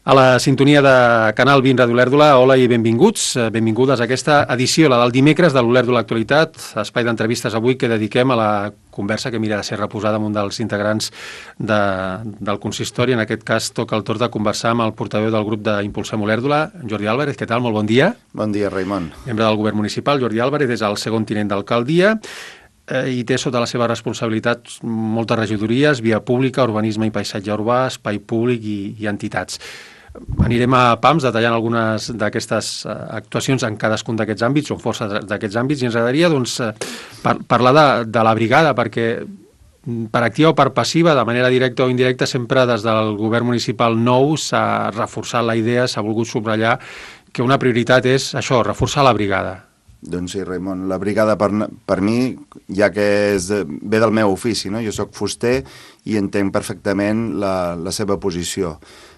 A la sintonia de Canal 20 Ràdio Olèrdola, hola i benvinguts, benvingudes a aquesta edició, la del dimecres de l'Olèrdola Actualitat, espai d'entrevistes avui que dediquem a la conversa que mira de ser reposada amb un dels integrants del consistori. En aquest cas toca el torn de conversar amb el portaveu del grup d'Impulsem Olèrdola, Jordi Álvarez. Què tal? Molt bon dia. Bon dia, Raimon. Membre del govern municipal, Jordi Álvarez és el segon tinent d'alcaldia i té sota la seva responsabilitat moltes regidories, via pública, urbanisme i paisatge urbà, espai públic i entitats. Anirem a pams detallant algunes d'aquestes actuacions en cadascun d'aquests àmbits, o força d'aquests àmbits, i ens agradaria doncs, parlar de la brigada, perquè per activa o per passiva, de manera directa o indirecta, sempre des del govern municipal nou s'ha reforçat la idea, s'ha volgut subratllar que una prioritat és això, reforçar la brigada. Doncs sí, Raimon, la brigada per mi, ja que ve del meu ofici, no? Jo soc fuster i entenc perfectament la seva posició.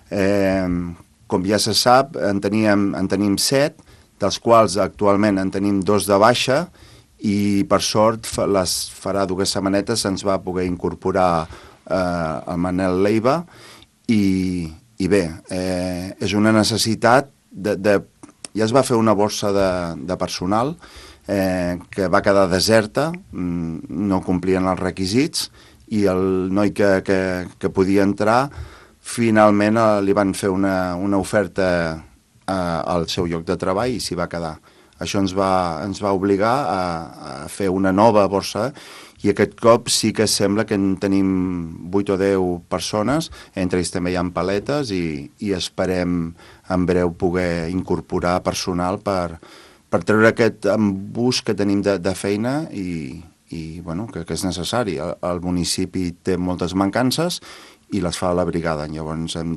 Com ja se sap, en tenim 7, dels quals actualment en tenim 2 de baixa, i per sort farà 2 setmanetes se'ns va poder incorporar el Manel Leiva, i bé, és una necessitat ja es va fer una borsa de personal que va quedar deserta, no complien els requisits, i el noi que podia entrar finalment li van fer una oferta al seu lloc de treball i s'hi va quedar. Això ens va obligar a fer una nova borsa, i aquest cop sí que sembla que en tenim 8 o 10 persones, entre ells també hi ha paletes, i esperem en breu poder incorporar personal per treure aquest embús que tenim de feina i bueno, que és necessari. El municipi té moltes mancances i les fa la brigada, llavors hem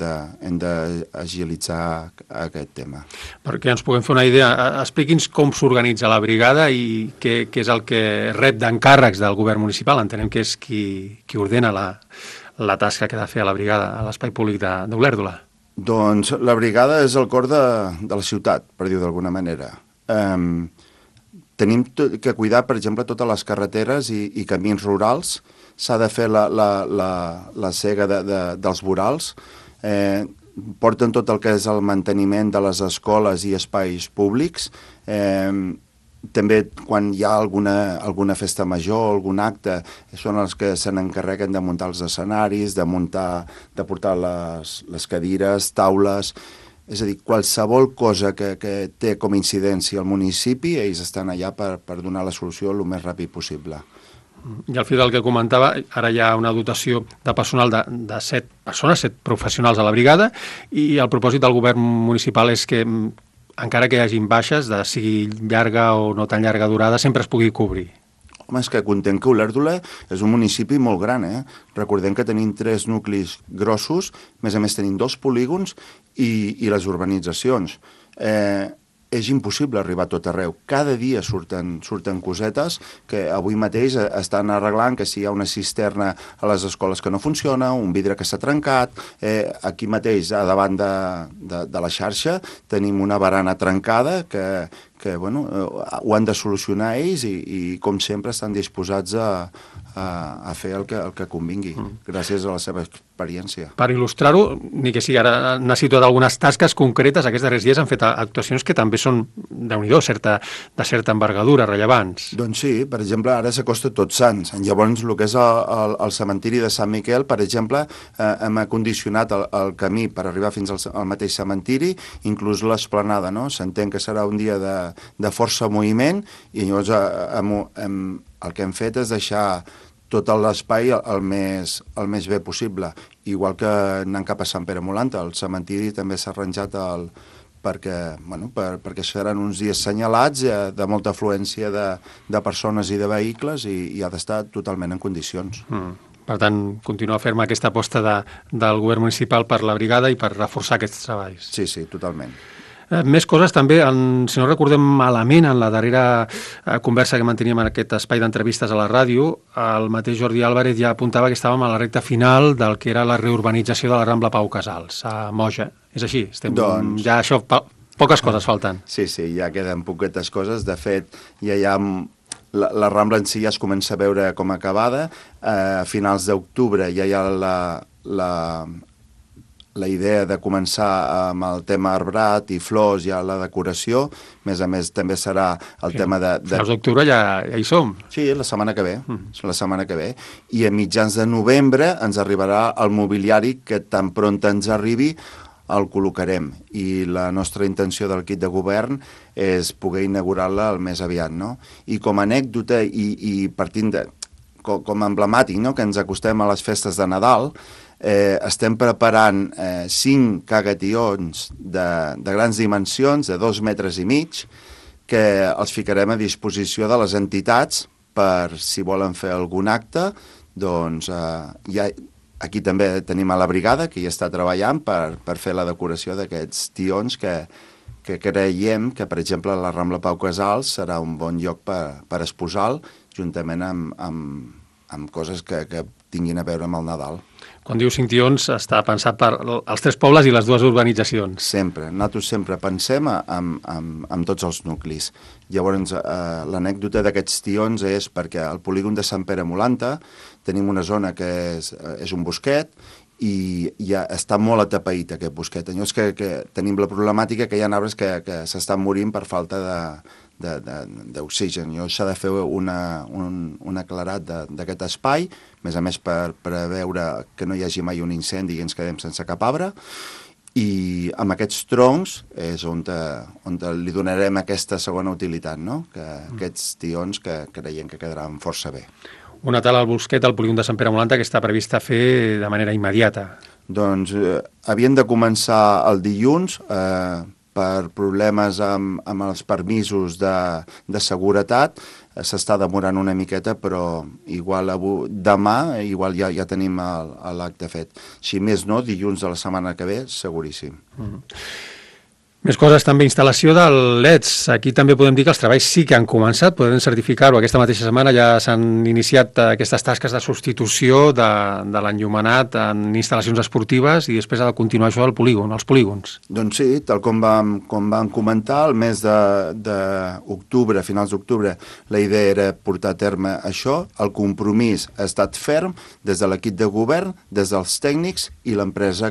d'agilitzar aquest tema. Perquè ens puguem fer una idea, expliqui'ns com s'organitza la brigada i què és el que rep d'encàrrecs del govern municipal. Entenem que és qui ordena la tasca que ha de fer a la brigada a l'espai públic d'Olèrdola. Doncs la brigada és el cor de la ciutat, per dir-ho d'alguna manera. Tenim que cuidar, per exemple, totes les carreteres i camins rurals. S'ha de fer la sega dels vorals, porten tot el que és el manteniment de les escoles i espais públics, també quan hi ha alguna festa major, algun acte, són els que se n'encarreguen de muntar els escenaris, de portar les cadires, taules. És a dir, qualsevol cosa que té com a incidència al municipi, ells estan allà per donar la solució el més ràpid possible. I al fil del que comentava, ara hi ha una dotació de personal de 7 persones, 7 professionals a la brigada, i el propòsit del govern municipal és que, encara que hi hagin baixes, sigui llarga o no tan llarga durada, sempre es pugui cobrir. Home, és que contem que Olèrdola és un municipi molt gran, Recordem que tenim 3 nuclis grossos, a més tenim 2 polígons i les urbanitzacions. És impossible arribar a tot arreu. Cada dia surten cosetes que avui mateix estan arreglant, que si hi ha una cisterna a les escoles que no funciona, un vidre que s'ha trencat, aquí mateix, a davant de la xarxa, tenim una barana trencada que bueno, ho han de solucionar ells i com sempre estan disposats a fer el que convingui, gràcies a la seva experiència. Per il·lustrar-ho, ni que sigui ara, n'ha situat algunes tasques concretes. Aquests darrers dies han fet actuacions que també són, déu-n'hi-do, de certa envergadura, rellevants. Doncs sí, per exemple, ara s'acosta Tots Sants. Llavors, el que és el cementiri de Sant Miquel, per exemple, hem acondicionat el camí per arribar fins al mateix cementiri, inclús l'esplanada, no? S'entén que serà un dia de força moviment, i llavors el que hem fet és deixar tot l'espai el més bé possible. Igual que anant cap a Sant Pere Molanta, el cementiri també s'ha arranjat perquè seran uns dies senyalats de molta afluència de persones i de vehicles, i ha d'estar totalment en condicions. Per tant, continua ferma aquesta aposta del govern municipal per la brigada i per reforçar aquests treballs. Sí, totalment. Més coses també, si no recordem malament, en la darrera conversa que manteníem en aquest espai d'entrevistes a la ràdio, el mateix Jordi Álvarez ja apuntava que estàvem a la recta final del que era la reurbanització de la Rambla Pau Casals, a Moja. És així? Ja això, poques coses falten. Sí, ja queden poquetes coses. De fet, ja hi ha la Rambla en si ja es comença a veure com acabada. A finals d'octubre ja hi ha la idea de començar amb el tema arbrat i flors i la decoració, a més també serà el tema de... Finals d'octubre ja hi som. Sí, la setmana que ve, la setmana que ve. I a mitjans de novembre ens arribarà el mobiliari que tan pront ens arribi el col·locarem. I la nostra intenció del kit de govern és poder inaugurar-la el més aviat, no? I com a anècdota i partint de... com a emblemàtic, no?, que ens acostem a les festes de Nadal, estem preparant 5 cagations de grans dimensions, de 2,5 metres, que els ficarem a disposició de les entitats per, si volen fer algun acte, doncs aquí també tenim a la brigada, que hi està treballant per fer la decoració d'aquests tions que creiem que, per exemple, la Rambla Pau Casals serà un bon lloc per exposar-lo, juntament amb coses que tinguin a veure amb el Nadal. Quan diu 5 tions està pensat per els 3 pobles i les 2 urbanitzacions. Sempre. Nosaltres sempre pensem en tots els nuclis. Llavors, l'anècdota d'aquests tions és perquè al polígon de Sant Pere Molanta tenim una zona que és un bosquet i ja està molt atapeït aquest bosquet. Llavors que tenim la problemàtica que hi ha arbres que s'estan morint per falta d'oxigen. Llavors s'ha de fer un aclarat d'aquest espai, a més per veure que no hi hagi mai un incendi i ens quedem sense cap arbre, i amb aquests troncs és on li donarem aquesta segona utilitat, no? Aquests tions que creiem que quedaran força bé. Una tala al bosquet al polígon de Sant Pere Molanta que està prevista fer de manera immediata. Doncs havien de començar el dilluns per problemes amb els permisos de seguretat. S'està demorant una miqueta, però igual demà igual ja tenim l'acte fet. Si més no, dilluns de la setmana que ve, seguríssim. Més coses, també instal·lació del LEDs. Aquí també podem dir que els treballs sí que han començat, podem certificar-ho. Aquesta mateixa setmana ja s'han iniciat aquestes tasques de substitució de l'enllumenat en instal·lacions esportives i després ha de continuar això als polígons. Doncs sí, tal com vam comentar, el mes d'octubre, finals d'octubre, la idea era portar a terme això. El compromís ha estat ferm des de l'equip de govern, des dels tècnics i l'empresa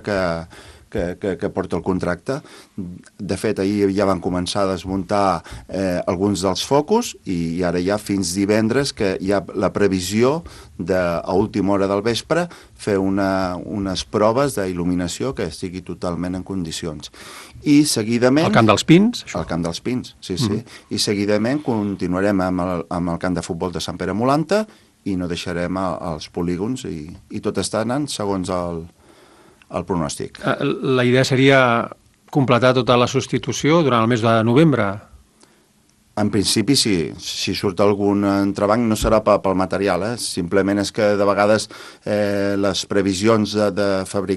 que porta el contracte. De fet, ahir ja van començar a desmuntar alguns dels focus i ara ja fins divendres que hi ha la previsió a última hora del vespre fer unes proves d'il·luminació que estigui totalment en condicions. I seguidament... Al Camp dels Pins? Al Camp dels Pins, sí. I seguidament continuarem amb el camp de futbol de Sant Pere Molanta i no deixarem els polígons i tot està anant segons el pronòstic. La idea seria completar tota la substitució durant el mes de novembre? En principi, sí. Si surt algun entrebanc no serà pel material, simplement és que de vegades les previsions de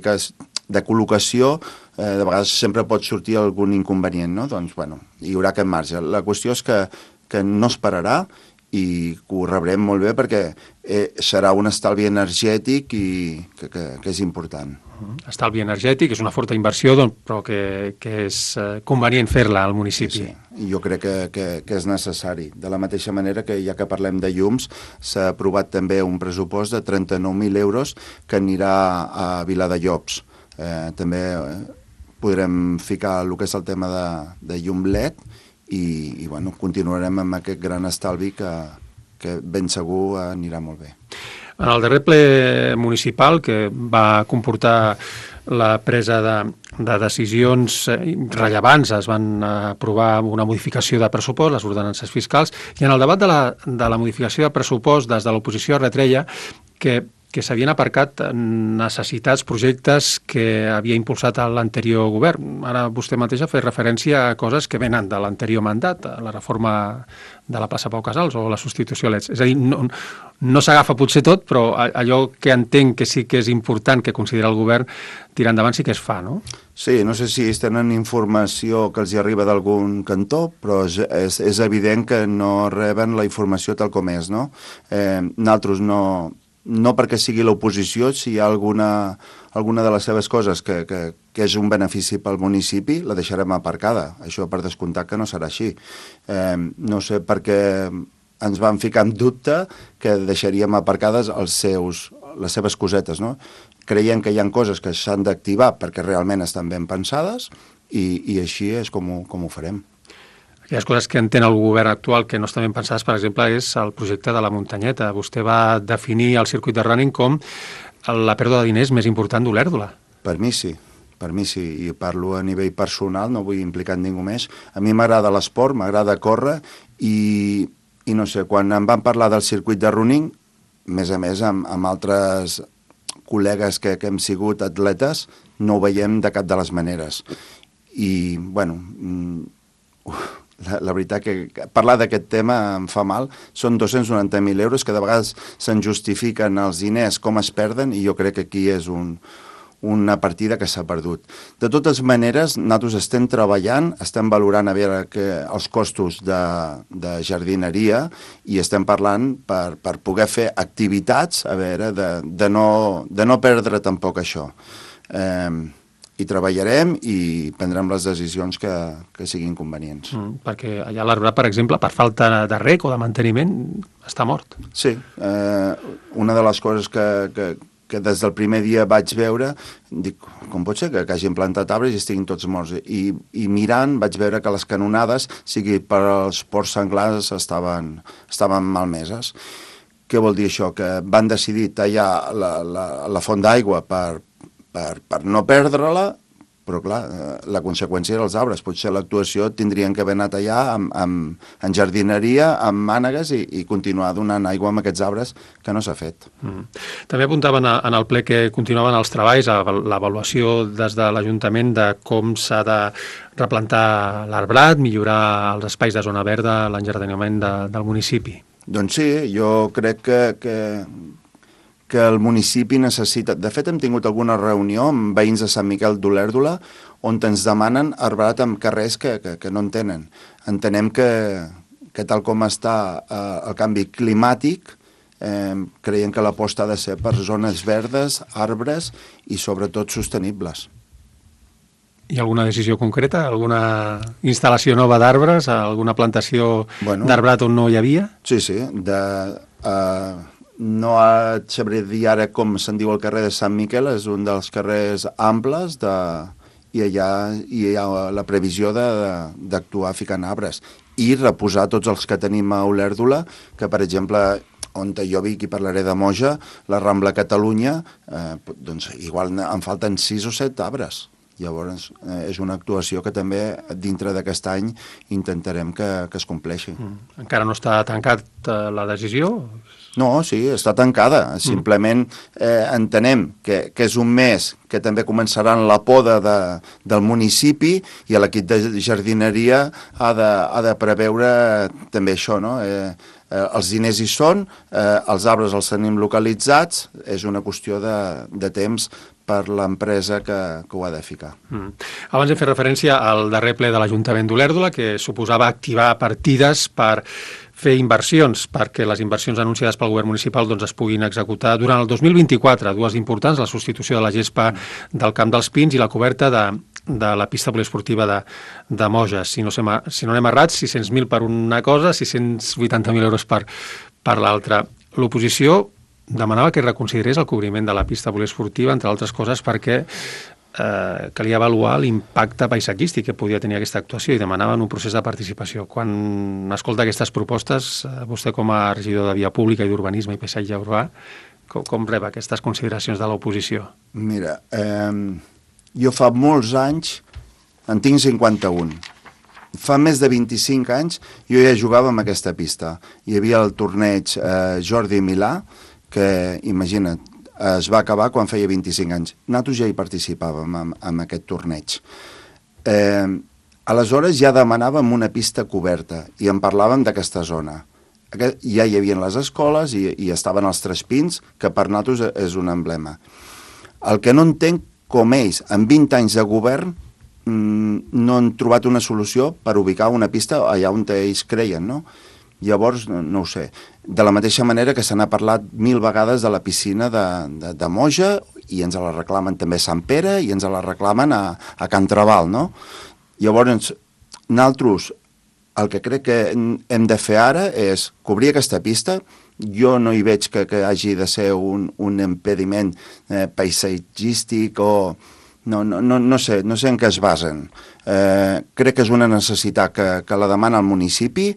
col·locació, de vegades sempre pot sortir algun inconvenient, no? Doncs, bueno, hi haurà aquest marge. La qüestió és que no es pararà i que ho rebrem molt bé perquè serà un estalvi energètic i que és important. Estalvi energètic, és una forta inversió, però que és convenient fer-la al municipi. Sí, jo crec que és necessari. De la mateixa manera que, ja que parlem de llums, s'ha aprovat també un pressupost de 39.000 euros que anirà a Viladellobs. També podrem ficar el que és el tema de llum LED i bueno, continuarem amb aquest gran estalvi que ben segur anirà molt bé. En el darrer ple municipal, que va comportar la presa de decisions rellevants, es van aprovar una modificació de pressupost, les ordenances fiscals, i en el debat de la modificació de pressupost des de l'oposició es retreia que s'havien aparcat necessitats, projectes que havia impulsat l'anterior govern. Ara vostè mateix ha fet referència a coses que venen de l'anterior mandat, la reforma de la plaça Pau Casals o la substitució a l'ETS. És a dir, no s'agafa potser tot, però allò que entenc que sí que és important, que considera el govern, tirar endavant sí que es fa, no? Sí, no sé si tenen informació que els hi arriba d'algun cantó, però és evident que no reben la informació tal com és, no? Nosaltres no perquè sigui l'oposició, si hi ha alguna de les seves coses que és un benefici pel municipi, la deixarem aparcada. Això per descomptat que no serà així. No sé per què ens van ficar en dubte que deixaríem aparcades les seves cosetes, no? Creiem que hi ha coses que s'han d'activar perquè realment estan ben pensades i així és com ho farem. Aquelles coses que entén el govern actual que no estan ben pensades, per exemple, és el projecte de la muntanyeta. Vostè va definir el circuit de running com la pèrdua de diners més important d'Olèrdola. Per mi sí, i parlo a nivell personal, no vull implicar ningú més. A mi m'agrada l'esport, m'agrada córrer i no sé, quan em van parlar del circuit de running, més a més amb altres col·legues que hem sigut atletes, no ho veiem de cap de les maneres. I, bueno, la veritat que parlar d'aquest tema em fa mal. Són 290.000 euros que de vegades se'n justifiquen els diners com es perden i jo crec que aquí és una partida que s'ha perdut. De totes maneres, nosaltres estem treballant, estem valorant a veure els costos de jardineria i estem parlant per poder fer activitats, a veure, de no perdre tampoc això. I treballarem i prendrem les decisions que siguin convenients. Perquè allà l'arbrat, per exemple, per falta de rec o de manteniment, està mort. Sí, una de les coses que des del primer dia vaig veure, dic, com pot ser que hagin plantat arbres i estiguin tots morts? I mirant vaig veure que les canonades, sigui per als porcs senglars, estaven malmeses. Què vol dir això? Que van decidir tallar la font d'aigua per no perdre-la, però clar, la conseqüència era els arbres. Potser l'actuació tindrien que haver anat allà en jardineria, amb mànegues i continuar donant aigua amb aquests arbres que no s'ha fet. També apuntaven en el ple que continuaven els treballs, l'avaluació des de l'Ajuntament de com s'ha de replantar l'arbrat, millorar els espais de zona verda, l'enjardinament del municipi. Doncs sí, jo crec que el municipi necessita... De fet, hem tingut alguna reunió amb veïns de Sant Miquel d'Olèrdola on ens demanen arbrat amb carrers que no en tenen. Entenem que tal com està el canvi climàtic, creiem que l'aposta ha de ser per zones verdes, arbres i sobretot sostenibles. Hi ha alguna decisió concreta? Alguna instal·lació nova d'arbres? Alguna plantació d'arbrat on no hi havia? Sí. No et sabré dir ara com se'n diu el carrer de Sant Miquel, és un dels carrers amples i allà hi ha la previsió d'actuar ficant arbres i reposar tots els que tenim a Olèrdola, que per exemple, on jo vic i parlaré de Moja, la Rambla Catalunya, doncs igual en falten 6 o 7 arbres. Llavors, és una actuació que també dintre d'aquest any intentarem que es compleixi. Encara no està tancat la decisió? No, sí, està tancada. Simplement entenem que és un mes que també començaran la poda del municipi i l'equip de jardineria ha de preveure també això, no? Els diners hi són, els arbres els tenim localitzats, és una qüestió de temps per l'empresa que ho ha de ficar. Abans hem fet referència al darrer ple de l'Ajuntament d'Olèrdola, que suposava activar partides per fer inversions, perquè les inversions anunciades pel govern municipal es puguin executar durant el 2024, dues importants, la substitució de la gespa del Camp dels Pins i la coberta de la pista poliesportiva de Moja. Si no anem errats, 600.000 per una cosa, 680.000 euros per l'altra. L'oposició demanava que reconsiderés el cobriment de la pista poliesportiva, entre altres coses perquè calia avaluar l'impacte paisatgístic que podia tenir aquesta actuació i demanaven un procés de participació. Quan escolta aquestes propostes, vostè com a regidor de Via Pública i d'Urbanisme i Paisatge Urbà, com rep aquestes consideracions de l'oposició? Mira, jo fa molts anys, en tinc 51, fa més de 25 anys jo ja jugava amb aquesta pista. Hi havia el torneig Jordi Milà, que, imagina't, es va acabar quan feia 25 anys. Nosaltres ja hi participàvem en aquest torneig. Aleshores ja demanàvem una pista coberta i en parlàvem d'aquesta zona. Ja hi havia les escoles i estaven els Tres Pins, que per nosaltres és un emblema. El que no entenc, com ells, en 20 anys de govern, no han trobat una solució per ubicar una pista allà on ells creien, no? Llavors, no ho sé, de la mateixa manera que se n'ha parlat 1000 vegades de la piscina de Moja i ens la reclamen també a Sant Pere i ens la reclamen a Can Trabal, no? Llavors, nosaltres el que crec que hem de fer ara és cobrir aquesta pista, jo no hi veig que hagi de ser un impediment paisatgístic o... No sé en què es basen. Crec que és una necessitat que la demana el municipi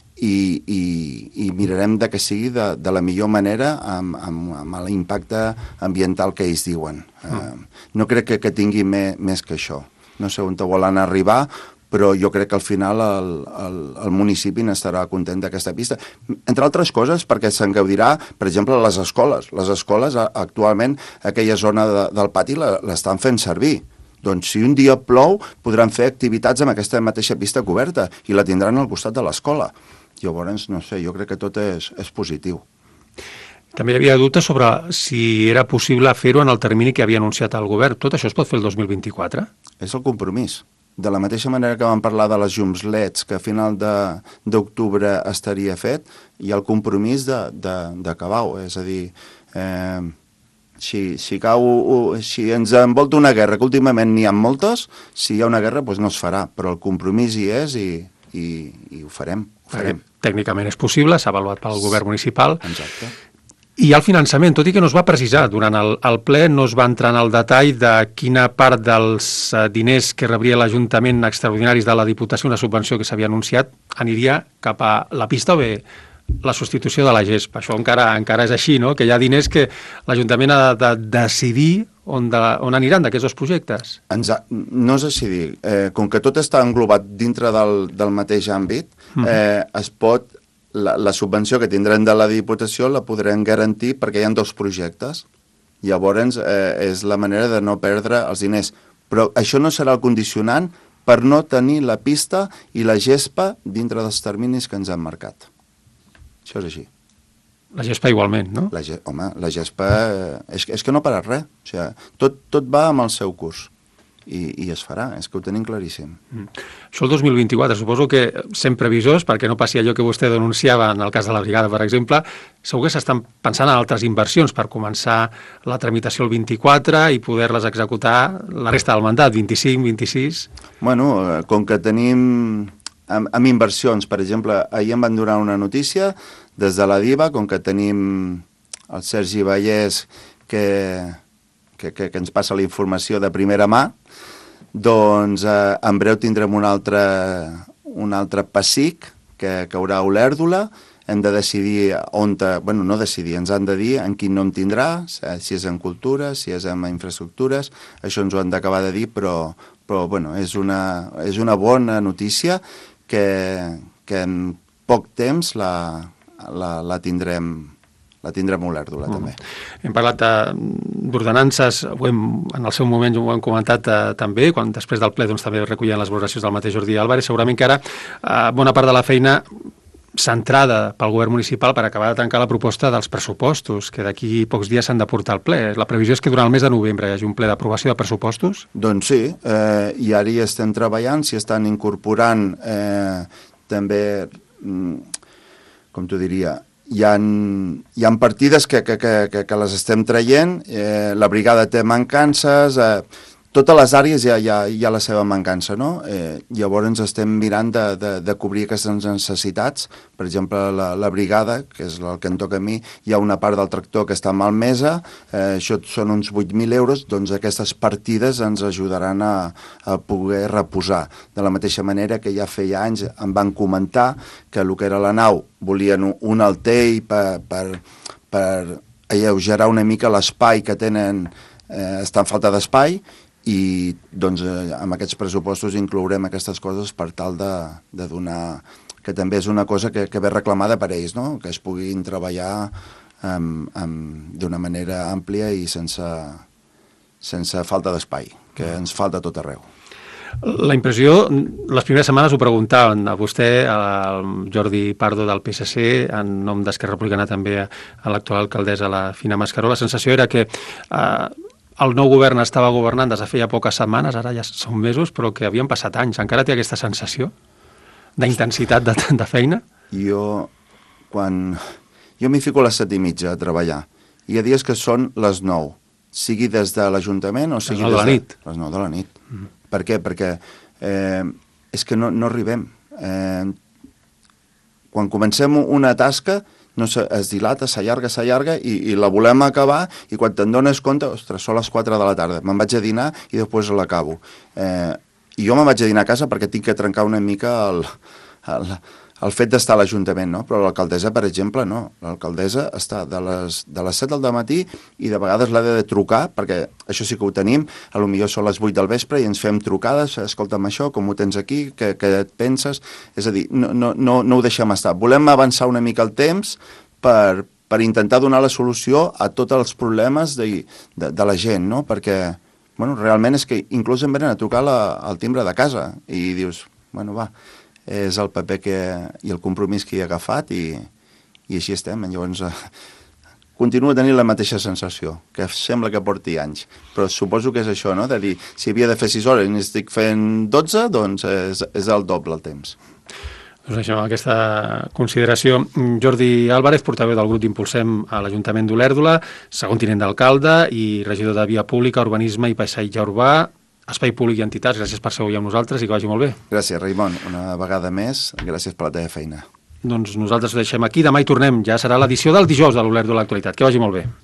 i mirarem que sigui de la millor manera amb l'impacte ambiental que ells diuen. No crec que tingui més que això. No sé on te volen arribar, però jo crec que al final el municipi n'estarà content d'aquesta pista. Entre altres coses, perquè se'n gaudirà, per exemple, les escoles. Les escoles, actualment, aquella zona del pati l'estan fent servir. Doncs si un dia plou, podran fer activitats amb aquesta mateixa pista coberta i la tindran al costat de l'escola. Llavors, no sé, jo crec que tot és positiu. També hi havia dubtes sobre si era possible fer-ho en el termini que havia anunciat el govern. Tot això es pot fer el 2024? És el compromís. De la mateixa manera que vam parlar de les llums LEDs, que a final d'octubre estaria fet, hi ha el compromís d'acabar-ho. És a dir, si ens envolta una guerra, que últimament n'hi ha moltes, si hi ha una guerra doncs no es farà, però el compromís hi és i ho farem. Tècnicament és possible, s'ha avaluat pel govern municipal. Exacte. I el finançament, tot i que no es va precisar durant el ple, no es va entrar en el detall de quina part dels diners que rebria l'Ajuntament extraordinaris de la Diputació, una subvenció que s'havia anunciat, aniria cap a la pista o bé la substitució de la gespa. Això encara és així, no? Que hi ha diners que l'Ajuntament ha de decidir on aniran d'aquests dos projectes. No és així dir. Com que tot està englobat dintre del mateix àmbit, es pot... La subvenció que tindrem de la Diputació la podrem garantir perquè hi ha dos projectes. Llavors, és la manera de no perdre els diners. Però això no serà el condicionant per no tenir la pista i la gespa dintre dels terminis que ens han marcat. Això és així. La gespa igualment, no? Home, la gespa... És que no para res. O sigui, tot va amb el seu curs. I es farà, és que ho tenim claríssim. Això el 2024, suposo que sent previsors, perquè no passi allò que vostè denunciava en el cas de la brigada, per exemple, segur que s'estan pensant en altres inversions per començar la tramitació el 24 i poder-les executar la resta del mandat, 25, 26... Bueno, com que tenim amb inversions, per exemple, ahir em van donar una notícia des de la DIVA, com que tenim el Sergi Vallès que ens passa la informació de primera mà, doncs en breu tindrem un altre PASIC que haurà Olèrdola. Hem de decidir no decidir, ens han de dir en quin nom tindrà, si és en cultura, si és en infraestructures, això ens ho han d'acabar de dir, però bueno, és una bona notícia que en poc temps la tindrem a Olèrdola, també. Hem parlat d'ordenances, en el seu moment ho hem comentat també, quan després del ple també recullen les valoracions del mateix Jordi Álvarez. Segurament que ara bona part de la feina centrada pel govern municipal per acabar de tancar la proposta dels pressupostos, que d'aquí pocs dies s'han de portar al ple. La previsió és que durant el mes de novembre hi hagi un ple d'aprovació de pressupostos? Doncs sí, i ara hi estem treballant, s'hi estan incorporant també, com t'ho diria, hi ha partides que les estem traient, la brigada té mancances, totes les àrees hi ha la seva mancança, no? Llavors estem mirant de cobrir aquestes necessitats. Per exemple, la brigada, que és el que em toca a mi, hi ha una part del tractor que està malmesa, això són uns 8.000 euros, doncs aquestes partides ens ajudaran a poder reposar. De la mateixa manera que ja feia anys em van comentar que el que era la nau volien un altell per alleugerar una mica l'espai que tenen, està en falta d'espai, i doncs amb aquests pressupostos inclourem aquestes coses per tal de donar, que també és una cosa que ve reclamada per ells, no? Que es puguin treballar d'una manera àmplia i sense falta d'espai, que ens falta tot arreu. La impressió, les primeres setmanes ho preguntaven a vostè, al Jordi Pardo del PSC, en nom d'Esquerra Republicana també a l'actual alcaldessa, la Fina Mascaró. La sensació era que el nou govern estava governant des de feia poques setmanes, ara ja són mesos, però que havien passat anys. Encara té aquesta sensació d'intensitat de feina? Jo m'hi fico a les 7:30 a treballar. Hi ha dies que són les 9, sigui des de l'Ajuntament o sigui les 9 de la nit. Les 9 de la nit. Per què? Perquè és que no arribem. Quan comencem una tasca no es dilata, s'allarga i la volem acabar i quan te'n dones compte, ostres, són les 4 de la tarda, me'n vaig a dinar i després l'acabo. I jo me'n vaig a dinar a casa perquè tinc que trencar una mica el fet d'estar a l'Ajuntament, no? Però l'alcaldessa, per exemple, no. L'alcaldessa està de les 7 del matí i de vegades l'ha de trucar, perquè això sí que ho tenim, potser són les 8 del vespre i ens fem trucades, escolta'm això, com ho tens aquí, què et penses? És a dir, no ho deixem estar. Volem avançar una mica el temps per intentar donar la solució a tots els problemes de la gent, no? Perquè, bueno, realment és que inclús em venen a trucar al timbre de casa i dius, bueno, va, és el paper i el compromís que hi he agafat i així estem. Llavors, continuo tenint la mateixa sensació, que sembla que porti anys, però suposo que és això, no? De dir, si havia de fer 6 hores i n'estic fent 12, doncs és el doble el temps. Doncs això, aquesta consideració. Jordi Álvarez, portaveu del grup d'Impulsem a l'Ajuntament d'Olèrdola, segon tinent d'alcalde i regidor de Via Pública, Urbanisme i Paisatge Urbà, Espai Públic i Entitats. Gràcies per ser avui amb nosaltres i que vagi molt bé. Gràcies, Raimon. Una vegada més, gràcies per la teva feina. Doncs nosaltres ho deixem aquí. Demà hi tornem. Ja serà l'edició del dijous de l'Olèrdola Actualitat. Que vagi molt bé.